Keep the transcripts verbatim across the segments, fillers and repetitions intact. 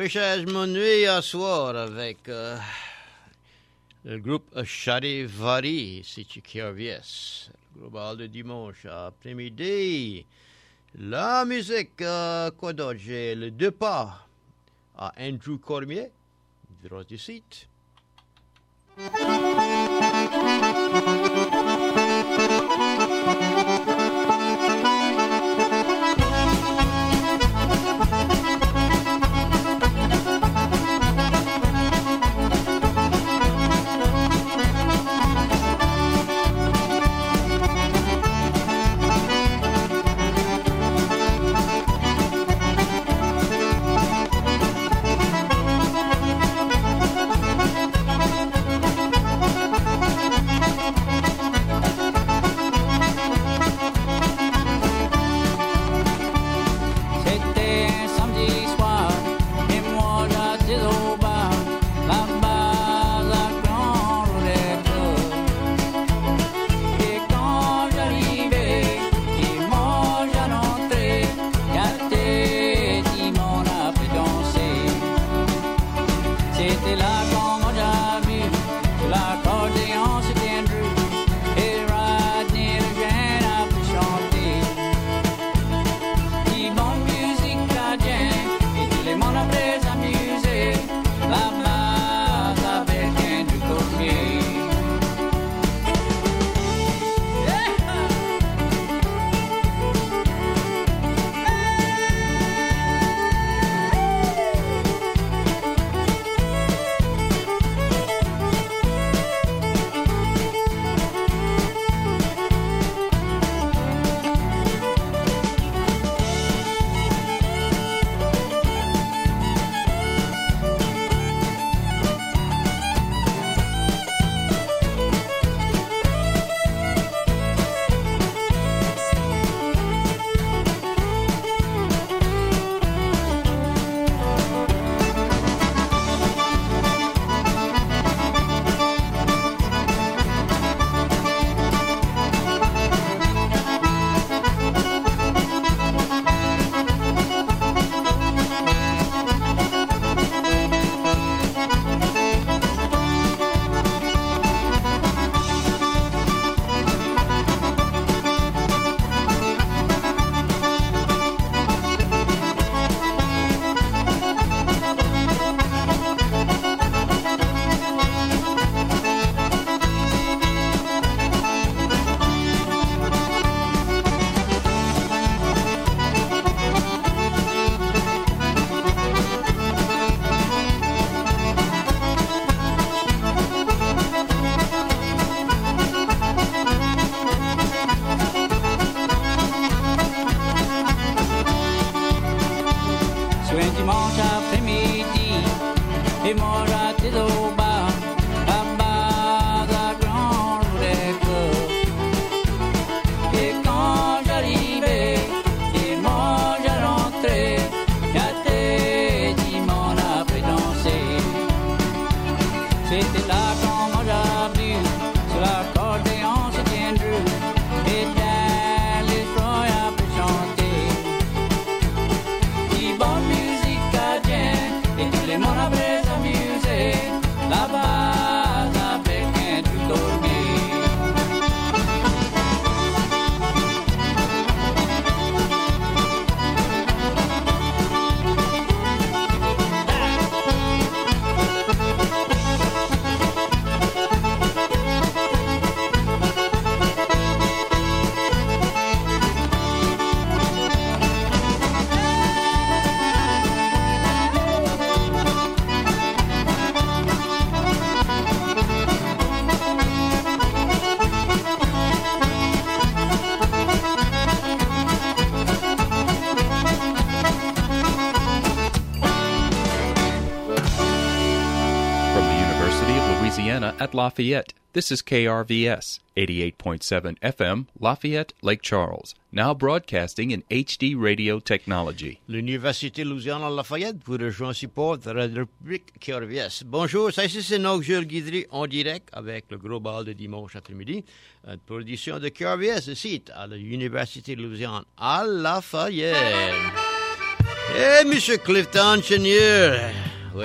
repêchage m'ennuie à soir avec euh, le groupe Charivari, c'est K R V S. Le global de dimanche après-midi. La musique, euh, quoi d'autre? J'ai le deux pas à Andrew Cormier, droit du site. At Lafayette, this is K R V S, eighty-eight point seven F M, Lafayette, Lake Charles, now broadcasting in H D radio technology. L'Université Louisiana Lafayette vous rejoint support de la République K R V S. Bonjour, ça ici c'est Noc Jules Guidry en direct avec le gros bal de dimanche après-midi. Une production de K R V S, site à l'Université Louisiana à Lafayette. Eh, Monsieur Clifton Chenier. Oui.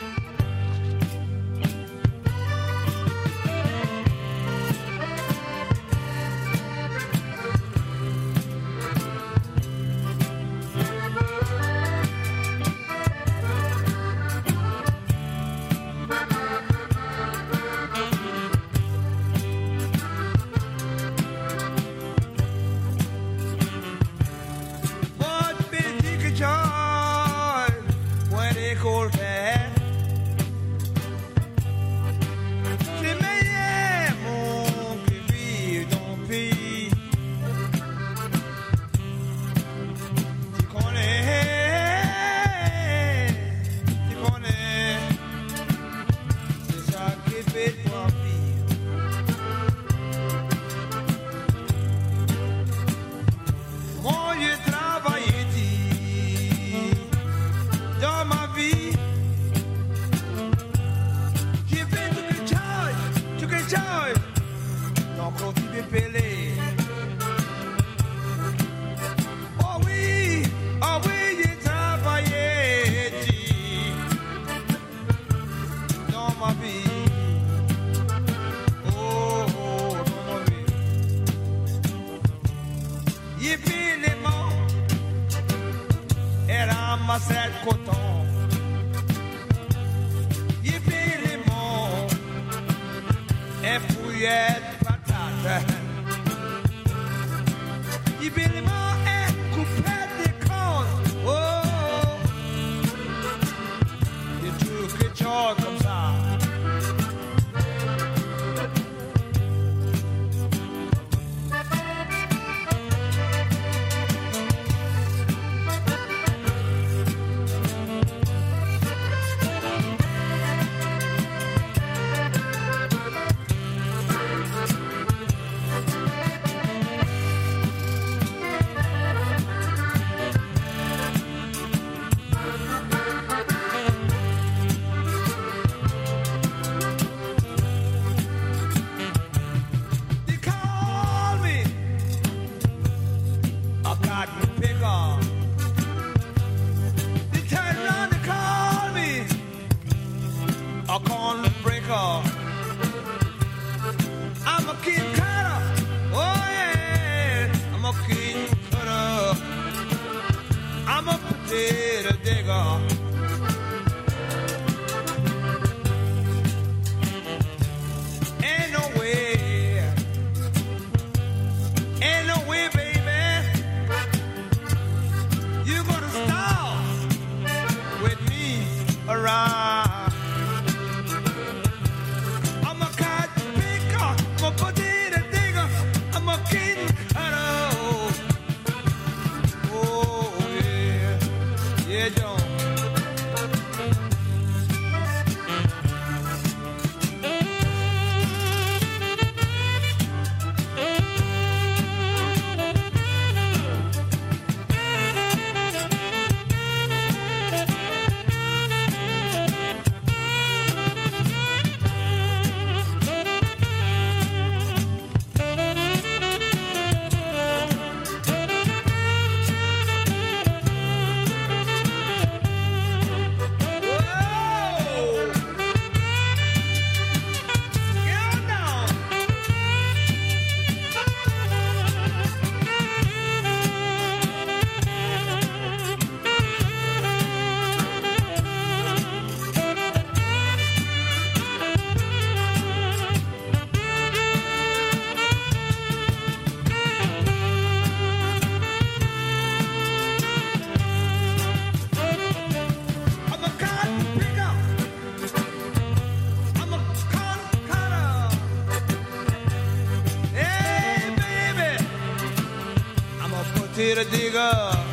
potato digger,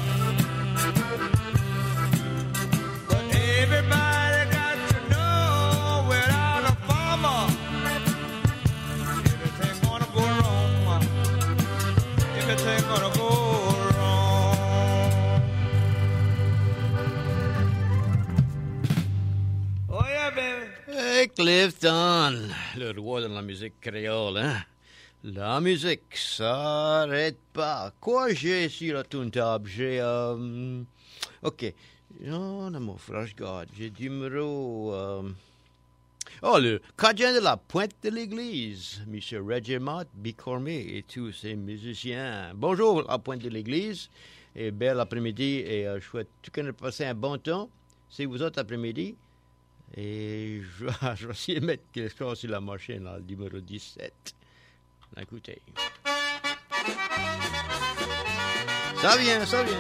but everybody got to know without a farmer, everything gonna go wrong. Everything gonna go wrong. Oh yeah, baby. Hey, Clifton. Le roi de la musique créole, hein? La musique s'arrête pas. Quoi j'ai sur la toune table? J'ai... Euh, ok. Non, non, mon frère, je garde. J'ai du numéro... Euh, oh, le cadien de la Pointe de l'Église, M. Régiment Bicormé et tous ses musiciens. Bonjour, la Pointe de l'Église. Et bel après-midi. Et euh, je souhaite tout qu'on ait passé un bon temps. C'est vous autres après-midi. Et je, je vais essayer de mettre quelque chose sur la machine, là, le numéro dix-sept. Écoutez. Ça vient, ça vient.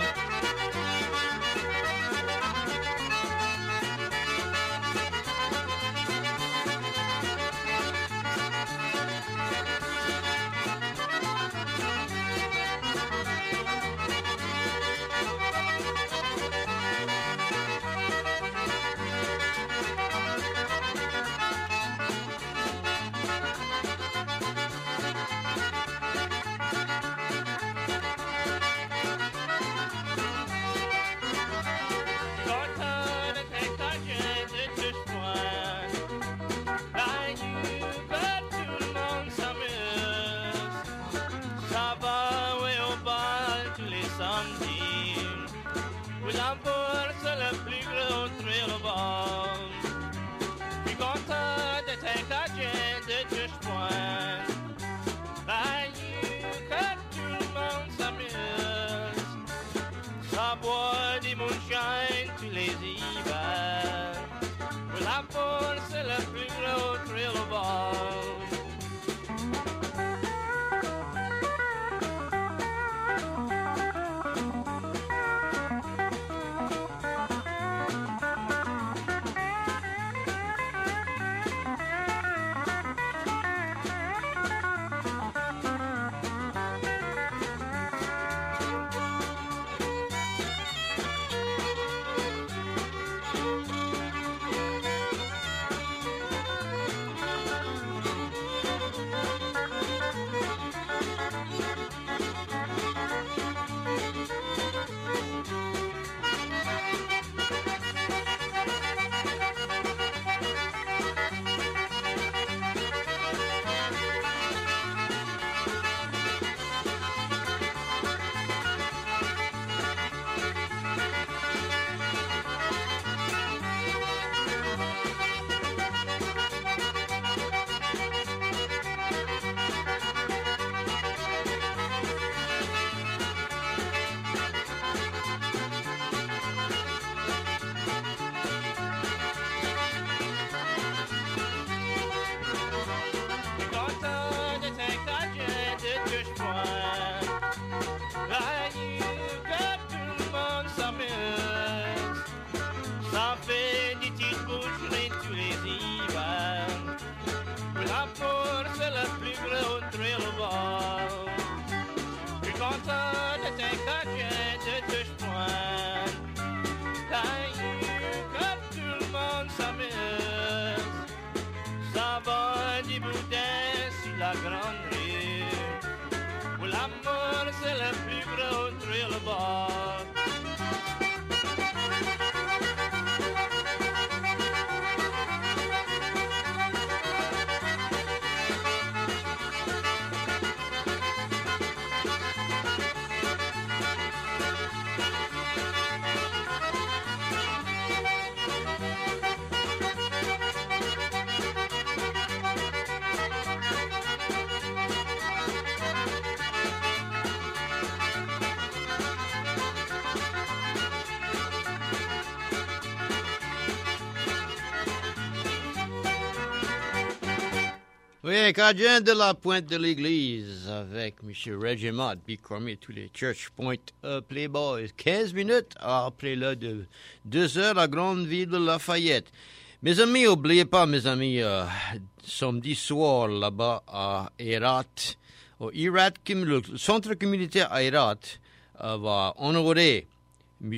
Oui, cadien de la Pointe de l'Église avec M. Régiment Bicormé et tous les Church Point uh, Playboys. quinze minutes après l'heure de deux heures, la grande ville de Lafayette. Mes amis, n'oubliez pas, mes amis, euh, samedi soir, là-bas à Hérat, au Hérat, le centre communautaire à Hérat euh, va honorer M.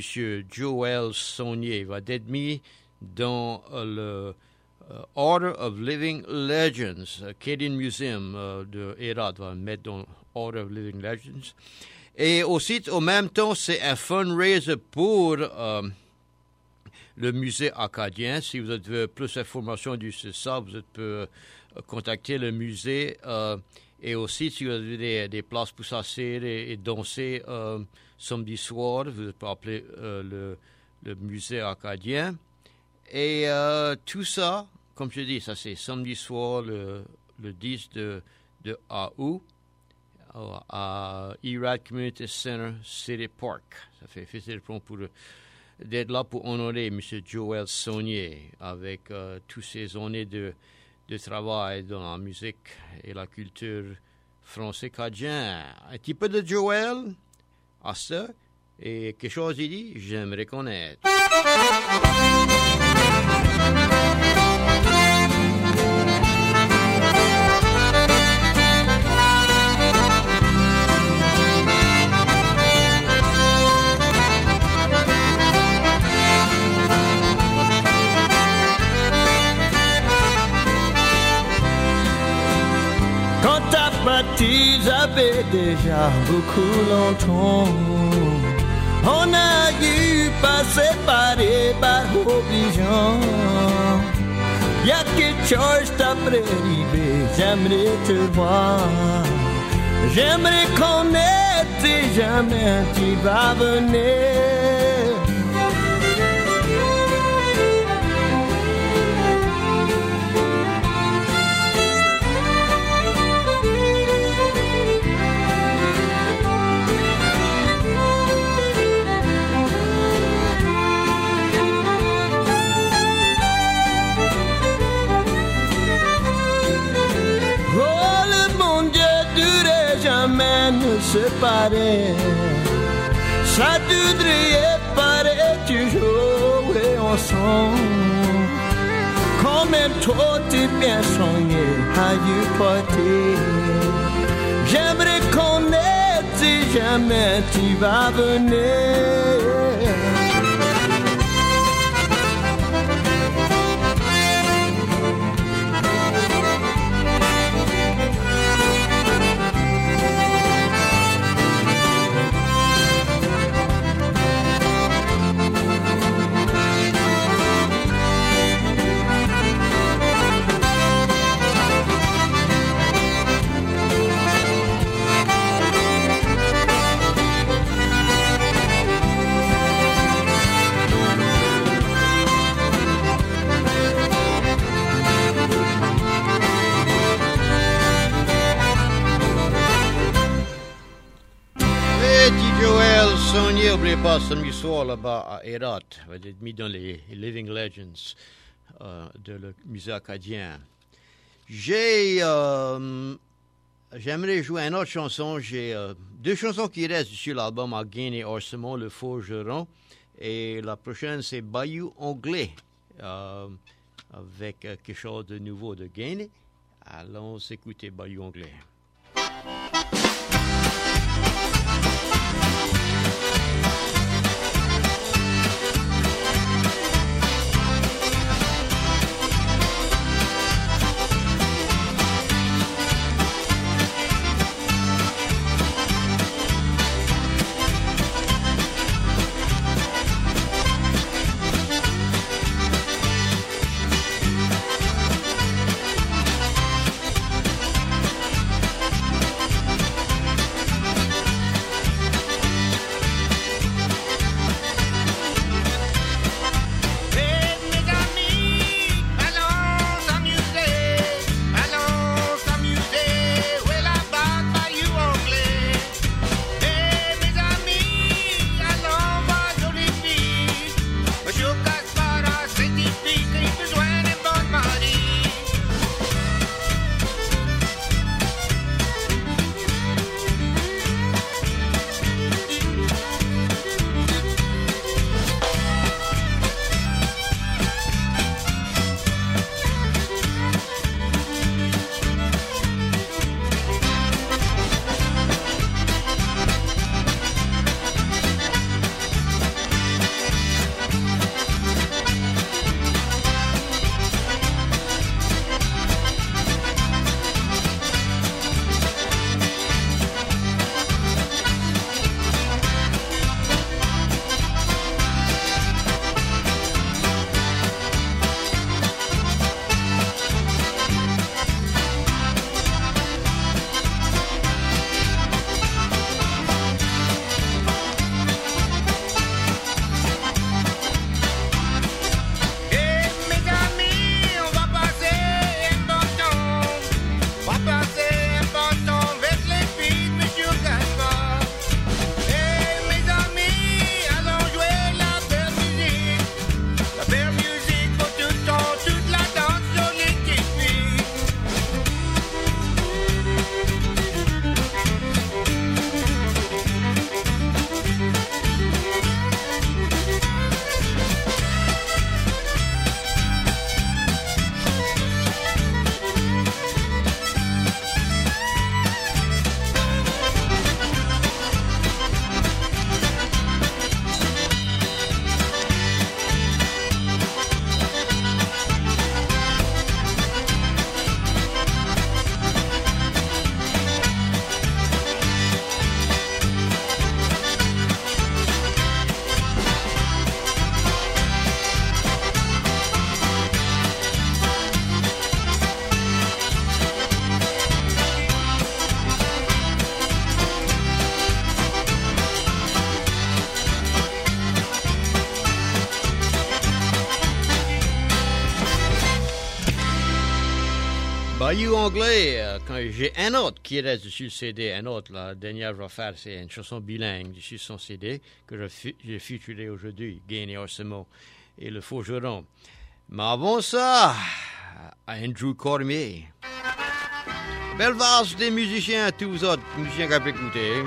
Joël Saunier, va être mis dans euh, le Uh, Order of Living Legends, Acadian Museum uh, de Hérat va mettre dans Order of Living Legends. Et aussi, au même temps, c'est un fundraiser pour uh, le musée acadien. Si vous avez plus d'informations sur ça, vous pouvez uh, contacter le musée. Uh, Et aussi, si vous avez des, des places pour s'asseoir et, et danser euh, samedi soir, vous pouvez appeler euh, le, le musée acadien. Et euh, tout ça, comme je dis, ça c'est samedi soir, le, le dix de, de août, à Irad Community Center, City Park. Ça fait facile pour d'être là pour honorer M. Joël Saunier avec euh, toutes ces années de, de travail dans la musique et la culture français-cadien. Un petit peu de Joël, à ça, et quelque chose il dit, j'aimerais connaître. Ils avaient déjà beaucoup longtemps. On a eu pas séparé par obligeant. Y'a quelque chose d'après arrivé, j'aimerais te voir. J'aimerais connaître si jamais tu vas venir. Ne séparer, ça devrait paraître toujours et ensemble. Comme un toi t'es bien soigné à y porter. J'aimerais connaître si jamais tu vas venir. N'oubliez pas, samedi soir là-bas à Herat, va être mis dans les Living Legends euh, de le musée acadien. J'ai, euh, j'aimerais jouer une autre chanson. J'ai euh, deux chansons qui restent sur l'album Again et Orsemont, Le Forgeron. Et la prochaine, c'est Bayou Anglais, euh, avec euh, quelque chose de nouveau de Gainey. Allons écouter Bayou Anglais. radio anglais, euh, quand j'ai un autre qui reste dessus le C D, un autre, la dernière je vais faire, c'est une chanson bilingue dessus son C D que j'ai j'ai featuré aujourd'hui, Gain et Orsimo et le Forgeron. Mais avant ça, Andrew Cormier. Belle valse des musiciens, tous vous autres musiciens qui ont écouté.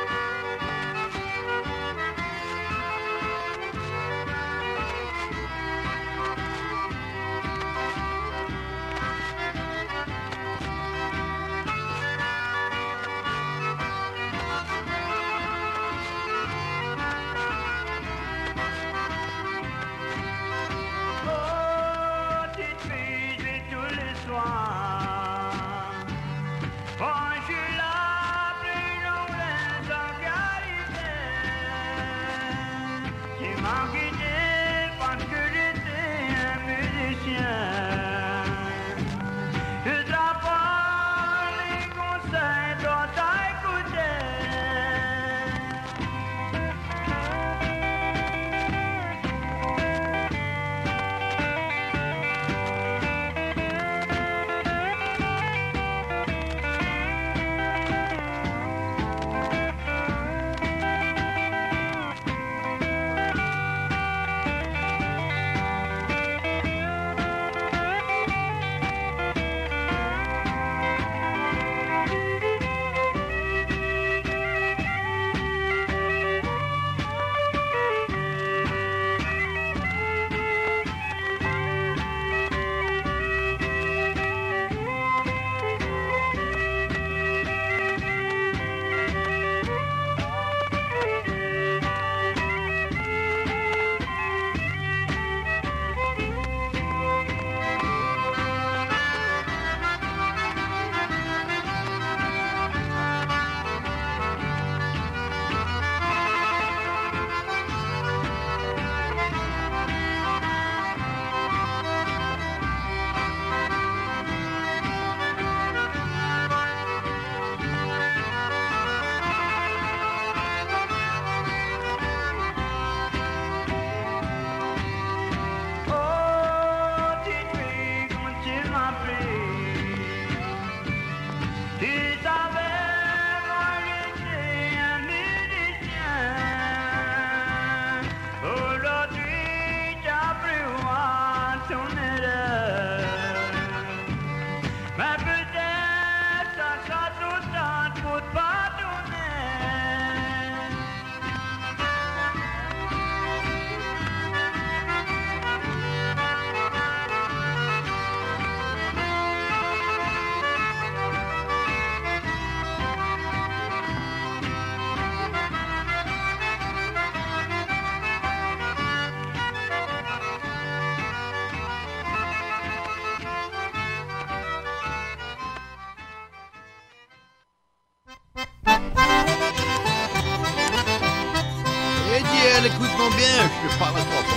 Écoute-moi bien, je te parle à toi.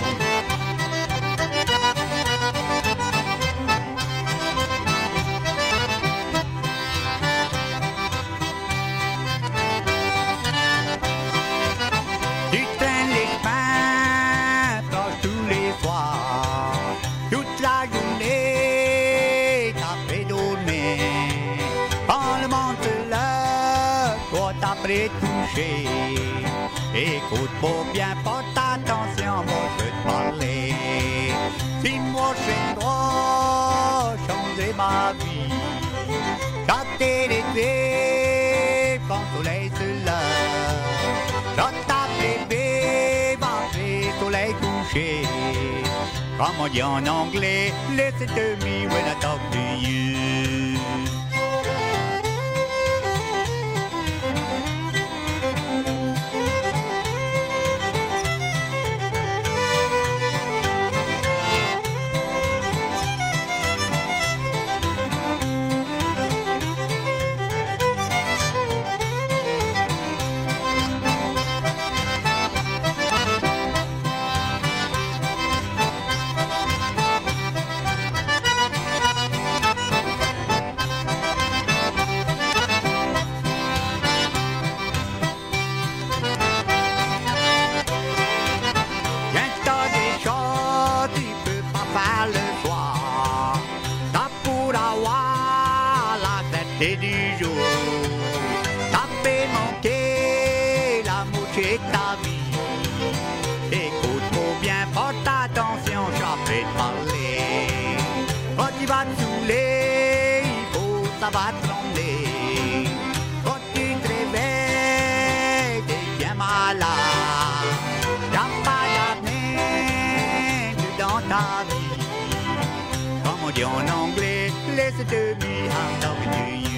Tu traînes les pains proches tous les soirs, toute la journée t'as fait dormir. Quand le manteau, toi t'as prêt touché. Écoute pour bien, porte attention, moi je veux te parler. Si moi chez toi, changer ma vie. Quand t'es l'été, quand le soleil se lève. Quand t'as bébé, manger, soleil couché. Comme on dit en anglais, listen to me when I talk to you. et du jour. T'as fait manquer la moitié de ta vie. Écoute-moi bien, porte attention, j'en vais te parler. Quand tu vas te saouler, il faut ça va te trembler. Quand tu te réveilles, t'es bien malade. T'as pas d'avenir dans ta vie. Comme on dit en anglais, listen to me, I'm talking to you.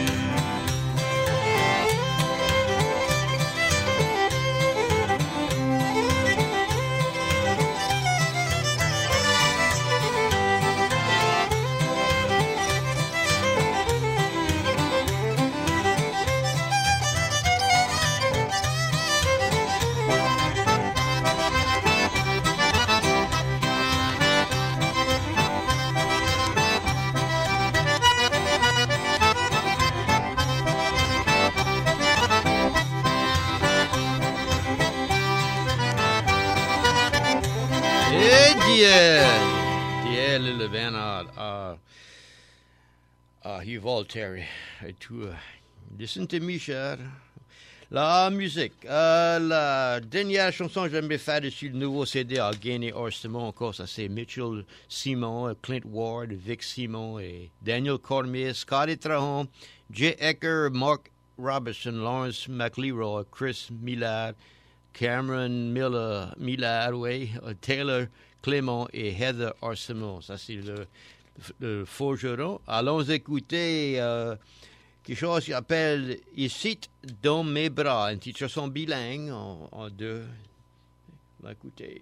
Yeah, lille vän av, av, av Hugh Voltaire et tout. Listen to me, cher. La musique. Euh, la dernière chanson que j'aimerais faire dessus le nouveau C D a gagné Orsemont encore. Ça, c'est Mitchell Simon, Clint Ward, Vic Simon et Daniel Cormier, Scotty Trahan, Jay Ecker, Mark Robertson, Lawrence McLeroy, Chris Millard, Cameron Miller, Millard, oui, Taylor Clément et Heather Orsemont. Ça, c'est le, le forgeron. Allons écouter euh, quelque chose qui s'appelle « Ici dans mes bras », une petite chanson bilingue en, en deux. On va écouter.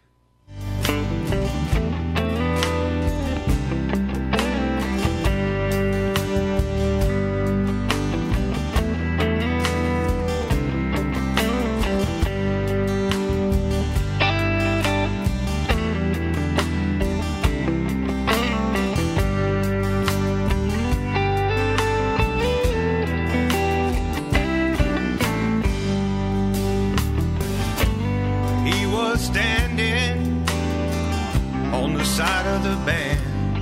Side of the band,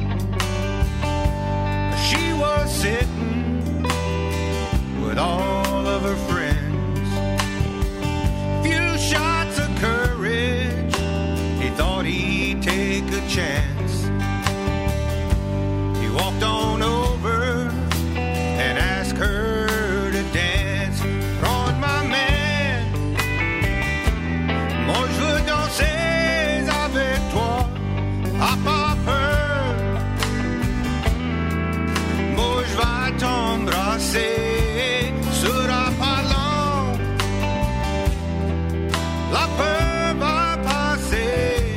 she was sitting with all of her friends. Few shots of courage, he thought he'd take a chance. He walked on over and asked her to dance. Prends ma main, moi je veux danser avec toi. À pas peur, moi je vais t'embrasser, sera pas long, la peur va passer.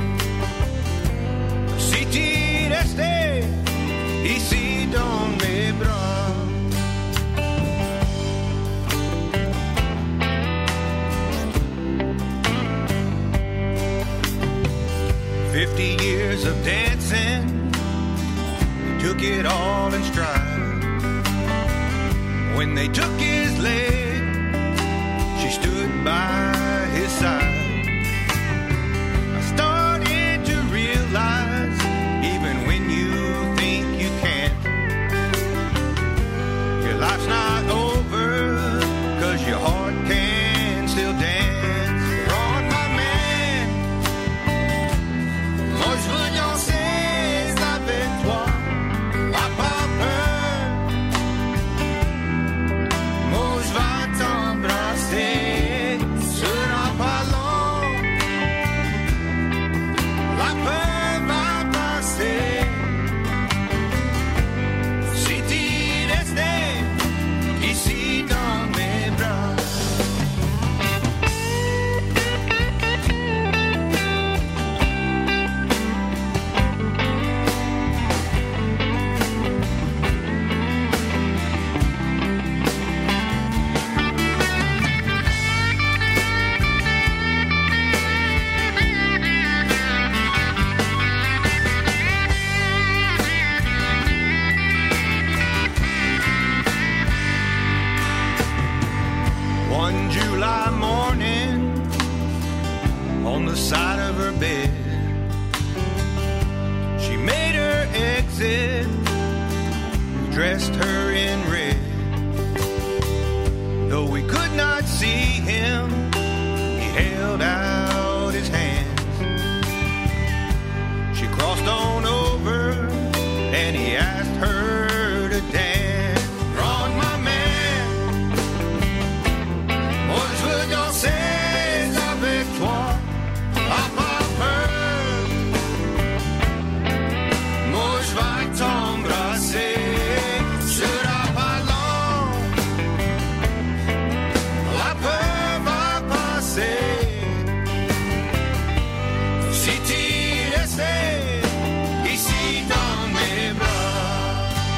Si tu restais ici dans mes bras. Fifty years of dancing, took it all in stride. When they took his leg, she stood by his side. I started to realize, even when you think you can't, your life's not over, 'cause your heart can still dance. Dressed her in held out his hands. She crossed on over and he asked her to dance. Ron, my man, moi je veux danser avec toi. À pas peur, moi je vais t'embrasser. Sera pas long, la peur va passer. Si tu restais ici dans mes bras.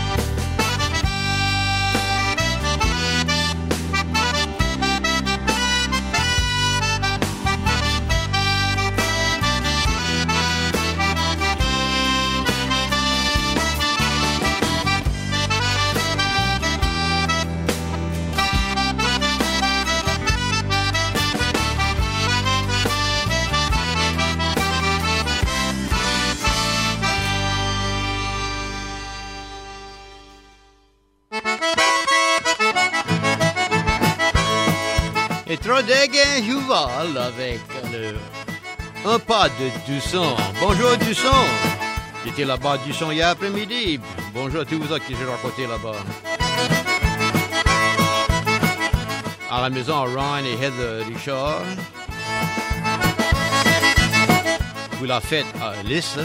Et Trodeguin Juval avec le un pas de Dusson. Bonjour Dusson. J'étais là-bas Dusson hier après-midi. Bonjour à tous vous autres qui j'ai rencontré là-bas. À la maison à Ryan et Heather Richard. Pour la fête à Lissa.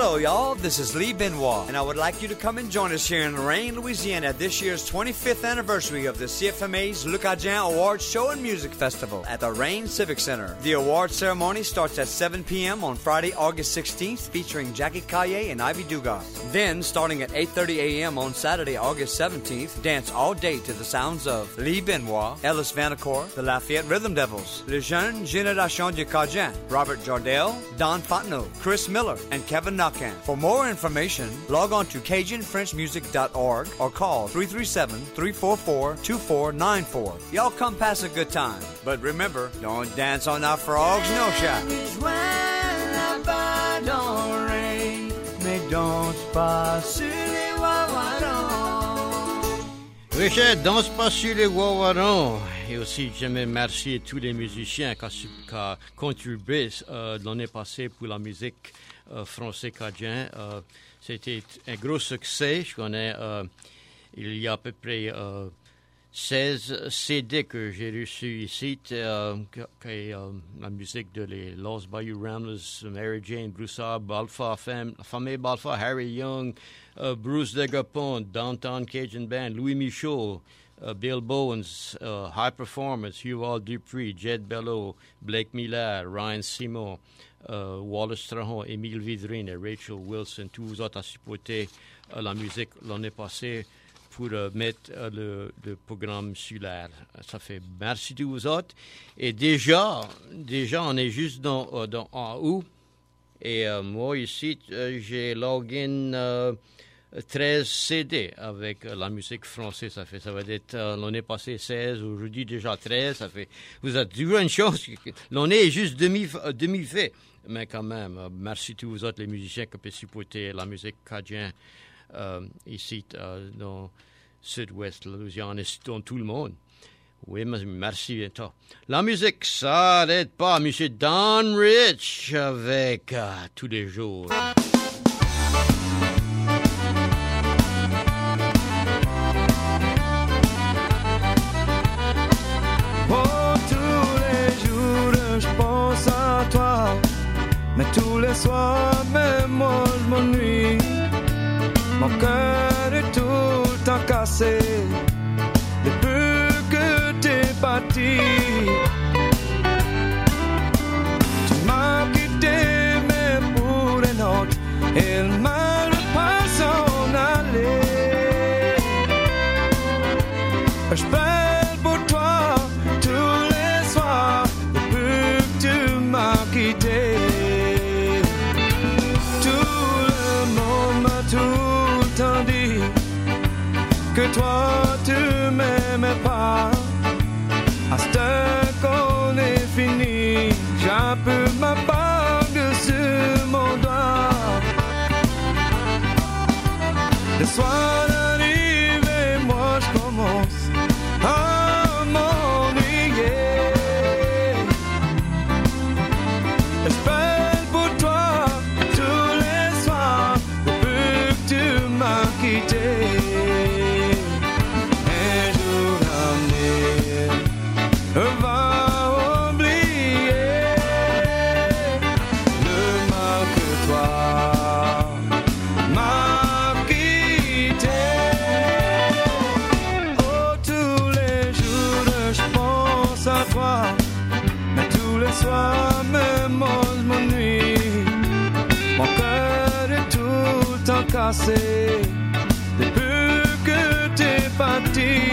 Hello, y'all. This is Lee Benoit, and I would like you to come and join us here in Lorraine, Louisiana at this year's twenty-fifth anniversary of the C F M A's Le Cajun Awards Show and Music Festival at the Reign Civic Center. The award ceremony starts at seven p.m. on Friday, August sixteenth, featuring Jackie Caillet and Ivy Dugas. Then, starting at eight thirty a.m. on Saturday, August seventeenth, dance all day to the sounds of Lee Benoit, Ellis Vanacore, the Lafayette Rhythm Devils, Le Jeune Génération du Cajun, Robert Jardel, Don Fontenot, Chris Miller, and Kevin Nakan. For more information, log on to Cajun French Music dot org or call three three seven, three four four, two four nine four. Y'all come pass a good time. But remember, don't dance on our frogs, no shot. Richard, danse pas sur les wawarons. Et aussi, j'aimerais remercier tous les musiciens qui ont contribué euh, l'année passée pour la musique euh, française cajun. Euh, c'était un gros succès. Je connais, euh, il y a à peu près euh, seize C D que j'ai reçus ici. Euh, que, que, euh, la musique de les Lost Bayou Ramblers, Mary Jane Broussard, Balfour, fam, la famille Balfour, Harry Young, uh, Bruce Degapon, Downtown Cajun Band, Louis Michaud, Uh, Bill Bowens, uh, High Performance, Huval Dupree, Jed Bello, Blake Miller, Ryan Simon, uh, Wallace Trahan, Émile Vidrine et Rachel Wilson, tous vous autres à supporter uh, la musique l'année passée pour uh, mettre uh, le, le programme sur l'air. Ça fait merci de vous autres. Et déjà, déjà on est juste dans, uh, dans en août. Et uh, moi ici, uh, j'ai login uh, treize C D avec euh, la musique française. Ça fait, ça va être euh, l'année passée seize, aujourd'hui déjà treize. Ça fait, vous êtes dû une chose. L'année est juste demi, euh, demi-fait. Mais quand même, euh, merci à tous vous autres, les musiciens qui peuvent supporter la musique cajun euh, ici euh, dans le sud-ouest, la Louisiane, et dans tout le monde. Oui, merci bientôt. La musique, ça n'aide pas. Monsieur Don Rich avec euh, tous les jours. Mais tous les soirs, même moi je m'ennuie. Mon cœur est tout le temps cassé depuis que t'es parti. Tu m'as quitté, mais pour un autre, il m'a pas s'en aller. Je pèle pour toi tous les soirs depuis que tu m'as quitté. Que toi tu m'aimais pas. À ce qu'on est fini, j'ai peu ma bague sur mon doigt. Le soir arrive et moi je commence à m'ennuyer. J'appelle pour toi tous les soirs depuis que tu m'as quitté. Va oublier le mal que toi m'as quitté. Oh, tous les jours je pense à toi, mais tous les soirs même moi je m'ennuie. Mon cœur est tout le temps cassé depuis que t'es parti.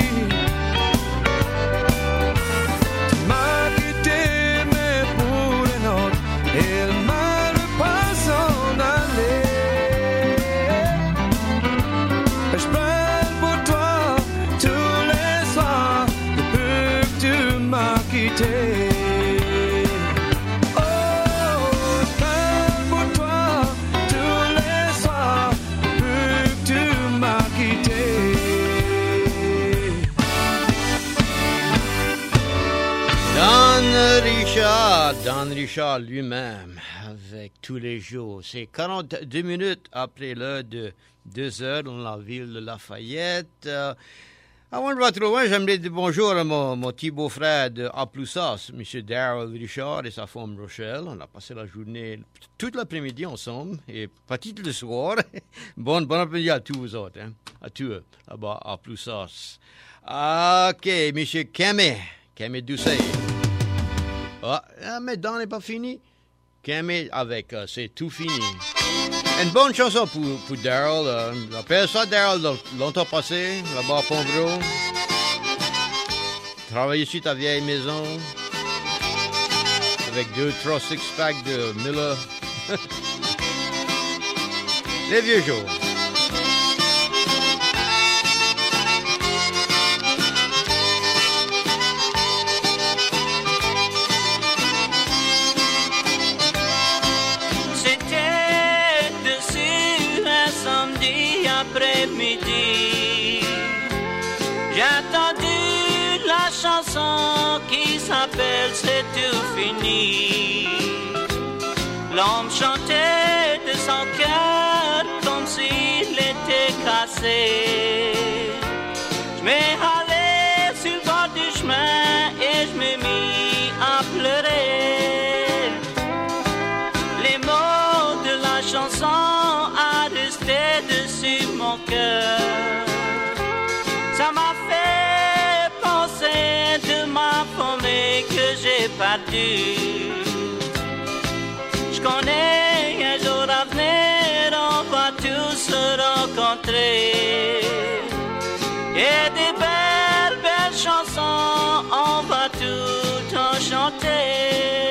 Don Richard lui-même, avec tous les jours. C'est quarante-deux minutes après l'heure de deux heures dans la ville de Lafayette. Euh, Avant de voir trop loin, j'aimerais dire bonjour à mon, mon petit beau-frère de A plus As, M. Daryl Richard et sa femme Rochelle. On a passé la journée, toute l'après-midi ensemble et petite le soir. bon, bon après-midi à tous vous autres, hein, à tous là-bas à plus As. OK, M. Camé, Camé Doucet. Ah, mais dans n'est pas fini. Camé avec, uh, c'est tout fini. Une bonne chanson pour, pour Daryl. Euh, J'appelle ça Daryl longtemps passé, là-bas à Pombro. Travaillé sur ta vieille maison. Avec deux, trois six-packs de Miller. Les vieux jours. Après-midi, j'ai entendu la chanson qui s'appelle C'est tout fini. L'homme chantait de son cœur comme s'il était cassé. Je m'ai allé sur le bord du chemin et je m'ai mis à pleurer. Les mots de la chanson a resté dessus mon cœur. Ça m'a fait penser de ma famille que j'ai perdue. Je connais un jour à venir, on va tous se rencontrer. Et des belles, belles chansons, on va tout en chanter.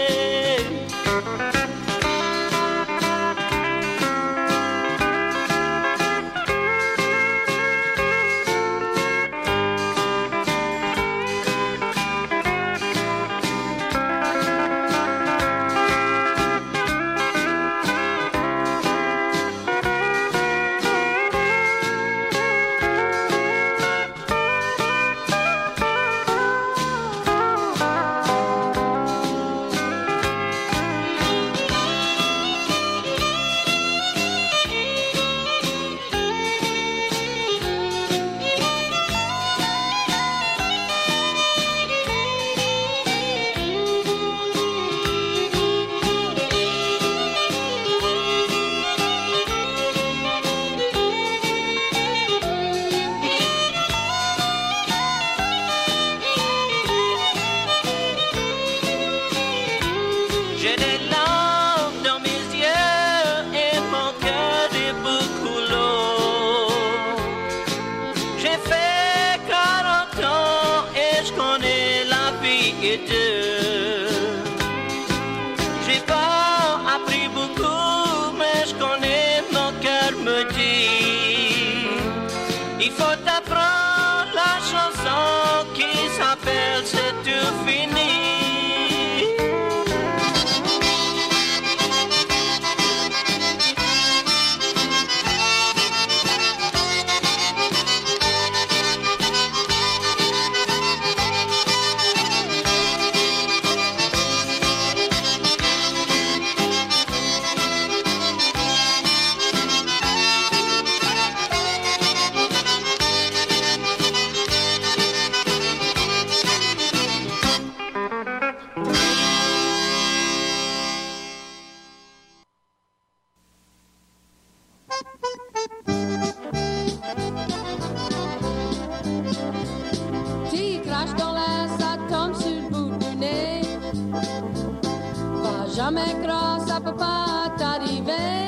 Jamais croire, ça peut pas t'arriver.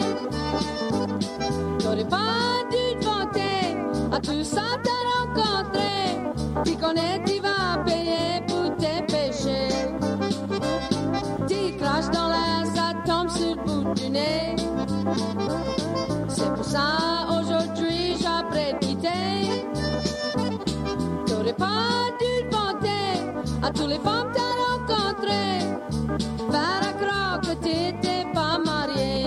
T'aurais pas dû te vanter, à tout ça t'as rencontré. Tu connais, tu vas payer pour tes péchés. Tu craches dans l'air, ça tombe sur le bout du nez. C'est pour ça aujourd'hui j'apprête quitter. T'aurais pas dû te vanter, à tous les femmes t'as rencontré. Faire à croire que t'étais pas marié.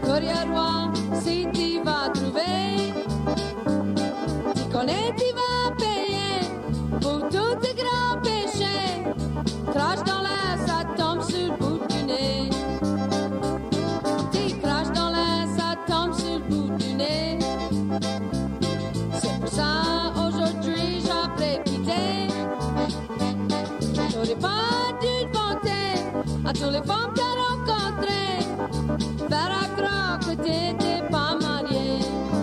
Coriarois, si tu vas trouver, tu connais, tu vas payer pour tous tes grands péchés. Crache dans l'air, ça tombe sur le bout du nez. Tu craches dans l'air, ça tombe sur le bout du nez. C'est pour ça, aujourd'hui, j'ai quitter. J'aurais pas dû te vanter à tous les femmes que t'as rencontrées. Faire à croire que t'étais pas mariée.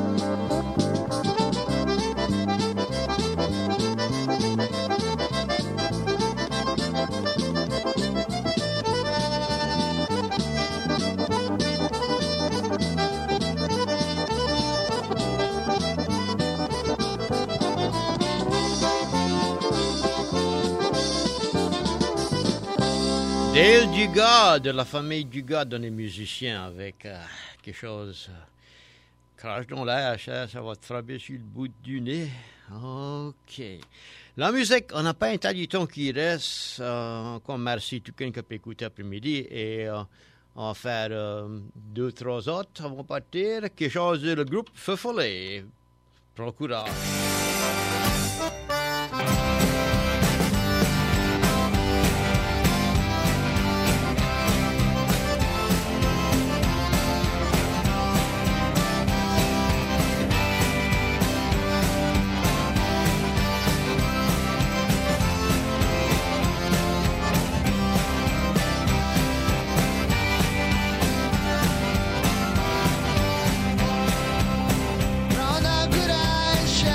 Dale Dugas, de la famille Dugas, dans les musiciens, avec euh, quelque chose. Euh, crache dans l'air, ça, ça va te frapper sur le bout du nez. OK. La musique, on n'a pas un tas de temps qui reste. Euh, encore merci tout le monde qui peut écouter après-midi. Et euh, on va faire euh, deux, trois autres avant de partir. Quelque chose de le groupe Feu Follet. Prends courage. Prends un courage,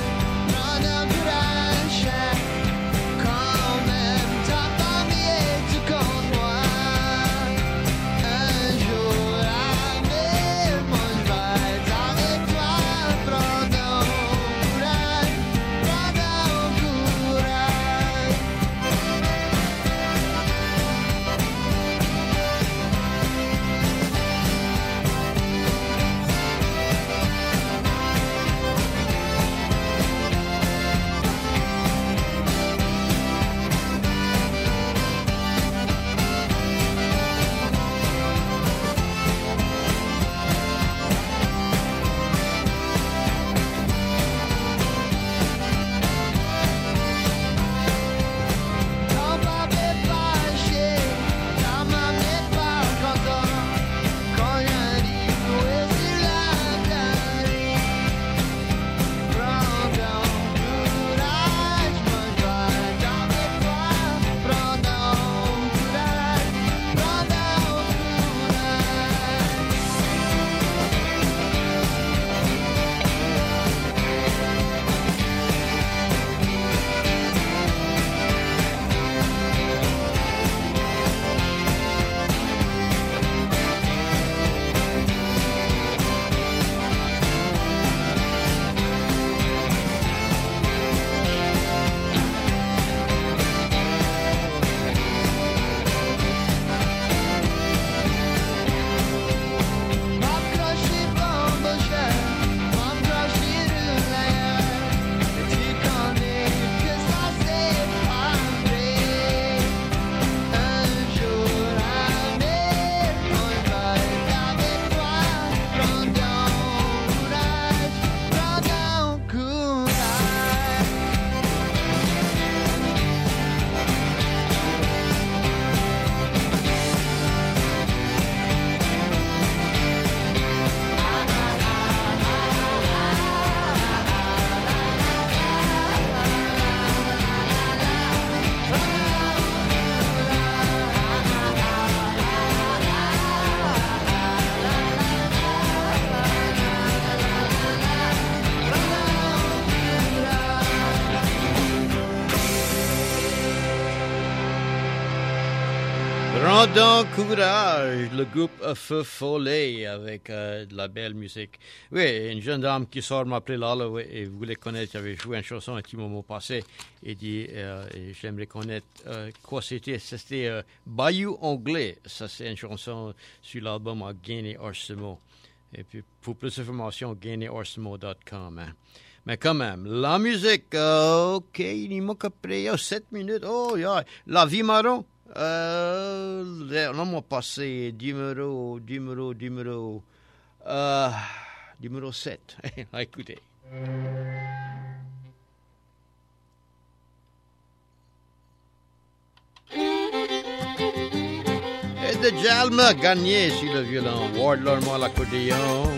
Rendons courage, le groupe Feu Follet avec euh, de la belle musique. Oui, une jeune dame qui sort m'appeler Lala, oui, et vous voulez connaître, j'avais joué une chanson un petit moment passé, et dit, euh, et j'aimerais connaître euh, quoi c'était. C'était euh, Bayou Anglais, ça c'est une chanson sur l'album à Gainé Orsimo. Et puis pour plus d'informations, gainé orsimo point com. Hein. Mais quand même, la musique, euh, ok, il manque après oh, sept minutes, oh, yeah. La vie marron. Euh, on m'a passé numéro, numéro, numéro Euh, numéro sept. Écoutez. Et de Jalma Gagné sur le violon, Ward Lormo à l'accordéon.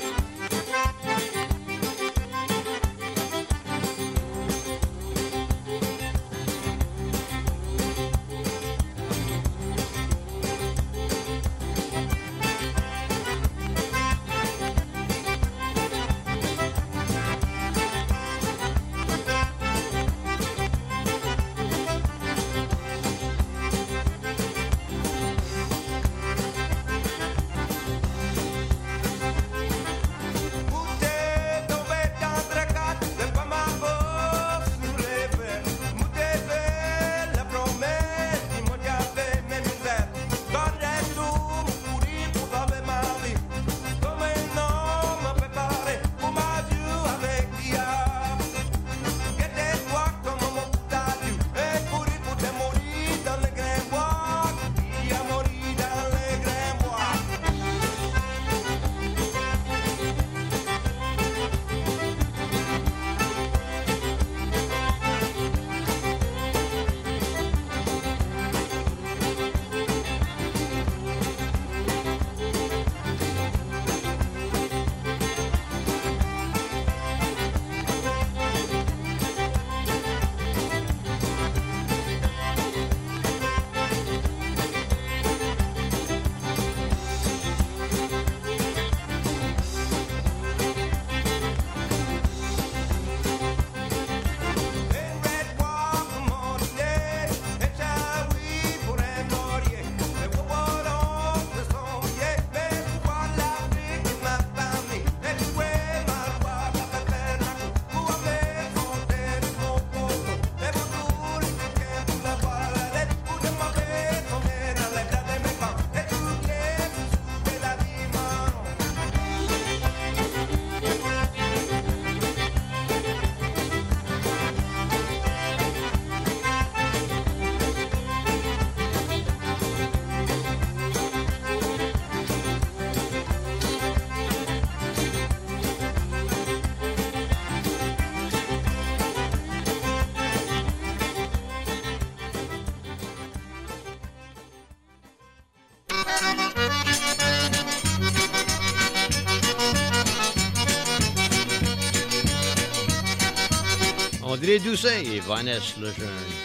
André Doucet et Vanessa Lejeune.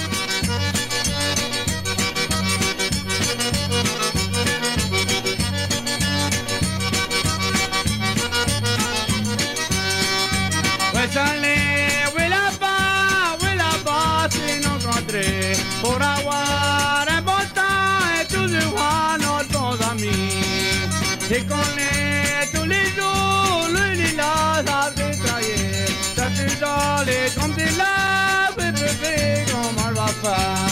Por avoir un bon temps et toujours voir nos bons amis. Et qu'on est tous les jours, le lilas a détraillé. Ça fait dans les comme des laves, bébé, comment on va faire?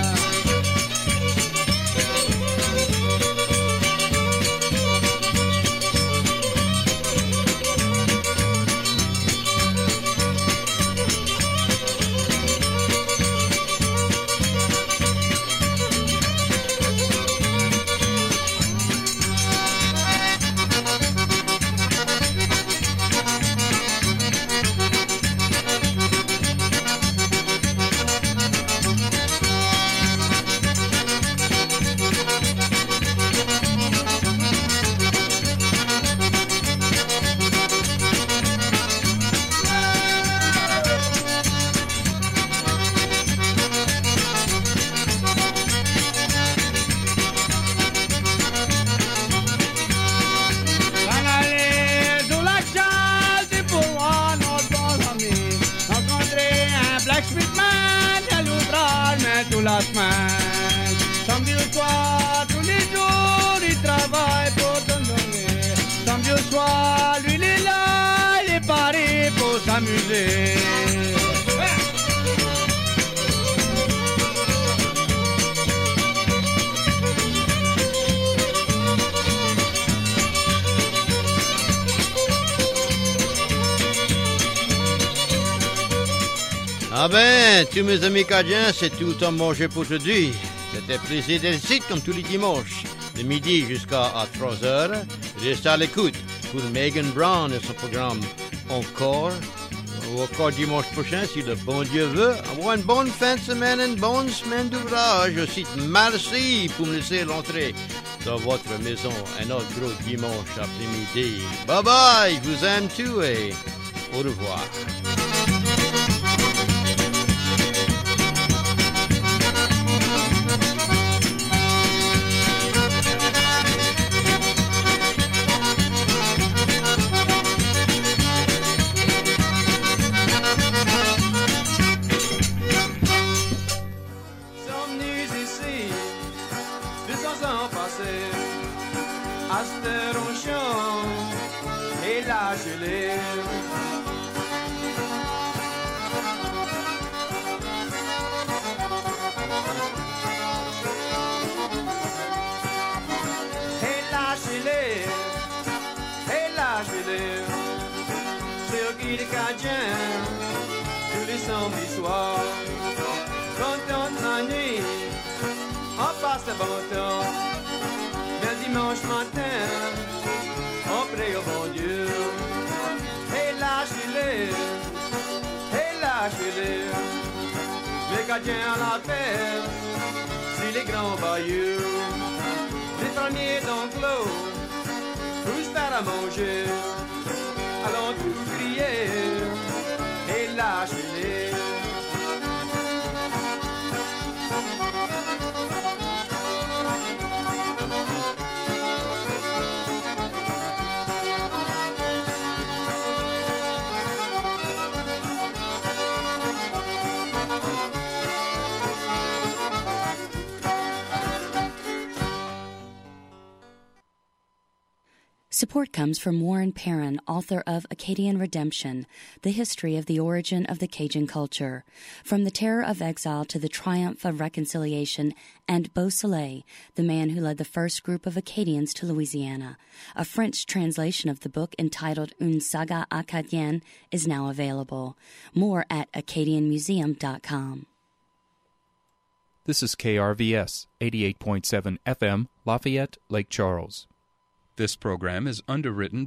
La semaine, samedi au soir, tous les jours, il travaille pour te donner. Samedi au soir, lui il est là, il est paré pour s'amuser. Ah ben, tous mes amis cadiens, c'est tout en manger pour aujourd'hui. C'était plaisir d'être ici comme tous les dimanches, de midi jusqu'à trois heures. Restez à l'écoute. pour Megan Brown et son programme Encore. Encore dimanche prochain, si le bon Dieu veut. Avoir une bonne fin de semaine, une bonne semaine d'ouvrage. Aussi, merci pour me laisser l'entrée dans votre maison un autre gros dimanche après-midi. Bye bye, je vous aime tous et au revoir. Tous les samedis soirs, quand on la nuit, on passe le bon temps. Mais dimanche matin, on prie au bon Dieu. Et lâchez-les, et lâchez-les. Les gardiens à la terre, c'est les grands bayous. Les fermiers d'enclos, tous faire à manger. Allons tous crier et lâchez-les. Support comes from Warren Perrin, author of Acadian Redemption, The History of the Origin of the Cajun Culture, From the Terror of Exile to the Triumph of Reconciliation, and Beausoleil, the man who led the first group of Acadians to Louisiana. A French translation of the book entitled Une Saga Acadienne is now available. More at acadian museum dot com. This is K R V S, eighty-eight point seven F M, Lafayette, Lake Charles. This program is underwritten